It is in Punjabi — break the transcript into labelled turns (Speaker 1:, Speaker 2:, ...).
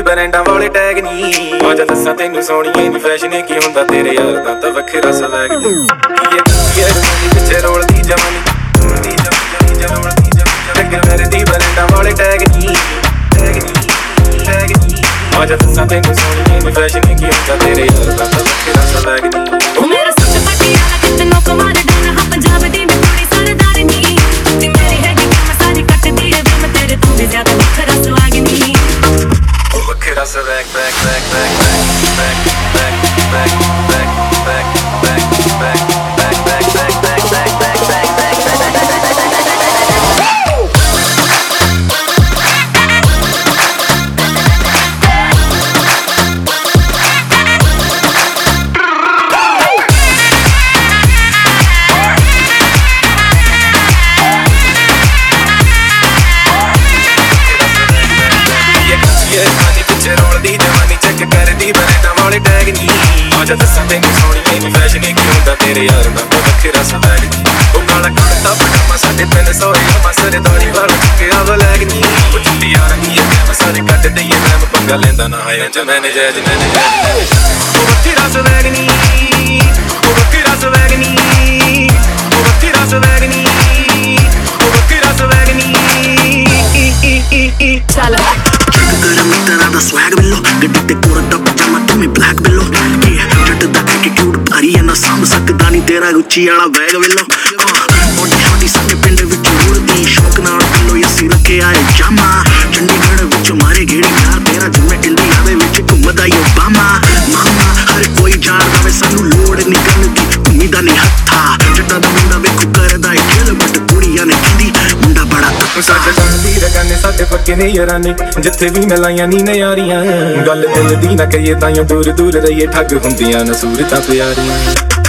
Speaker 1: ਬਰੈਂਡਾਂ ਵਾਲੇ ਟੈਗ ਨੀ ਅੱਜ ਦੱਸਾਂ ਤੈਨੂੰ ਸੋਹਣੀਏ ਨੀ ਫੈਸ਼ਨ ਕੀ ਹੁੰਦਾ ਤੇਰੇ ਯਾਰ ਦਾ ਤਾਂ ਵੱਖਰਾ ਸਵੈਗ ਨੀ ਕੀ ਇਹ ਪਿੱਛੇ ਰੋਲਦੀ ਜਵਾਨੀ ਟੱਕਰ ਮੇਰੀ ਬਰੈਂਡਾਂ ਵਾਲੇ ਟੈਗ ਨੀ ਅੱਜ ਦੱਸਾਂ ਤੈਨੂੰ ਸੋਹਣੀਏ ਨੀ ਫੈਸ਼ਨ ਕੀ ਹੁੰਦਾ ਤੇਰੇ ਯਾਰ ਦਾ ਤਾਂ ਵੱਖਰਾ ਸਵੈਗ ਨੀ
Speaker 2: ਉਹ ਮੇਰਾ ਸੁੱਚ ਪਟਿਆਲਾ ਕਿਤਨੋਂ ਕਮਾਲ ਡਾਣਾ ਹਾਂ ਪੰਜਾਬ ਦੀ ਮੈਂ ਕੁੜੀ ਸਰਦਾਰ ਨੀ ਤੇ ਮੇਰੀ ਹੈਗੀ ਮੈਂ ਸਾਰੀ ਕੱਟਦੀ ਏ ਮੈਂ ਤੇਰੇ ਤੋਂ ਵੀ ਜ਼ਿਆਦਾ ਵੱਖਰਾ ਸਵਾਗ ਨੀ
Speaker 1: ਉਹ ਵੱਖਰਾ swag back back back back back back back back back ਕਰਦੀ ਬਰੈਂਡਾਂ ਵਾਲੇ ਟੈਗ ਨੀ ਅੱਜ ਦੱਸਾਂ ਤੈਨੂੰ ਸੋਹਣੀਏ ਨੀ ਫੈਸ਼ਨ ਕੀ ਹੁੰਦਾ ਤੇਰੇ ਯਾਰ ਦਾ ਵੱਖਰਾ ਸਵੈਗ ਨੀ ਉਹ ਕਾਲਾ ਕੱਟਦਾ ਪਟਾਮਾ ਸਾਡੇ ਪਿੰਡ ਸੋਹਰੇ ਮਾ ਸਰਦਾਰੀ ਵਾਲਾ ਚੁੱਕਿਆ ਵਲੈਗ ਨੀ ਉਹ ਚੁੱਟੀ ਯਾਰ ਨੀ ਮੈਂ ਸਾਰੇ ਕੱਟ ਦਈਏ ਮੈਂ ਪੰਗਾ ਲੈਂਦਾ ਨਾ ਹੈ ਚ ਮੈਨੇ ਜੈਜ ਉਹ ਵੱਖਰਾ ਸਵੈਗ ਨੀ ਉਹ ਵੱਖਰਾ ਸਵੈਗ ਨੀ ਉਹ ਵੱਖਰਾ ਸਵੈਗ ਨੀ ਉਹ ਵੱਖਰਾ ਸਵੈਗ ਨੀ
Speaker 2: ਚੱਲ
Speaker 3: ਕਰ ਮਿੱਤਰਾਂ ਦਾ ਸਵੈਗ ਬਿੱਲੋ ਗੱਡੀ ਤੇ ਕੋਰਦਾ ਪਜਾਮਾ ਤੁਮੇ ਬਲੈਕ ਬਿੱਲੋ ਜੱਟ ਦਾ ਐਟੀਟਿਊਡ ਭਾਰੀ ਐ ਨਾ ਸਾਂਭ ਸਕਦਾ ਨੀ ਤੇਰਾ ਉੱਚੀ ਵਾਲਾ ਬੈਗ ਬਿੱਲੋ ਮੋਟੀ ਛੋਟੀ ਸਾਡੇ ਪਿੰਡ ਵਿੱਚ ਉੜਦੀ ਸ਼ੌਕ ਨਾਲ ਬਿੱਲੋ ਅਸੀਂ ਰੱਖਿਆ ਏ ਜਾਮਾ ਚੰਡੀਗੜ੍ਹ ਵਿੱਚ ਮਾਰੇ ਗੇੜੀ ਯਾਰ ਤੇਰਾ ਜਿਵੇਂ ਇੰਡੀਆ ਦੇ ਵਿੱਚ ਘੁੰਮਦਾ ਈ ਓਬਾਮਾ ਮਾਮਾ ਹਰ ਕੋਈ ਜਾਣਦਾ ਵੇ ਸਾਨੂੰ ਲੋੜ ਨੀ ਕਰਨ ਦੀ ਉਮੀਦਾਂ ਨੀ ਹੱਥਾ ਜੱਟਾਂ ਦਾ ਮੁੰਡਾ ਵੇਖੋ ਕਰਦਾ ਏ ਖੇਲ ਬਟ ਕੁੜੀਆਂ ਨੇ ਕਹਿੰਦੀ ਮੁੰਡਾ ਬੜਾ
Speaker 1: ਸਾਡੇ ਬਣਦੀ ਰਗਾਨੇ ਸਾਡੇ ਪੱਕੇ ਨੇ ਯਾਰਾਂ ਨੇ ਜਿੱਥੇ ਵੀ ਮਿਲਾਈਆਂ ਨੀ ਨਜ਼ਾਰੀਆਂ ਗੱਲ ਦਿਲ ਦੀ ਨਾ ਕਹੀਏ ਤਾਈਓ ਦੂਰ ਦੂਰ ਰਹੀਏ ਠੱਗ ਹੁੰਦੀਆਂ ਨਾ ਸੂਰਤਾਂ ਪਿਆਰੀਆਂ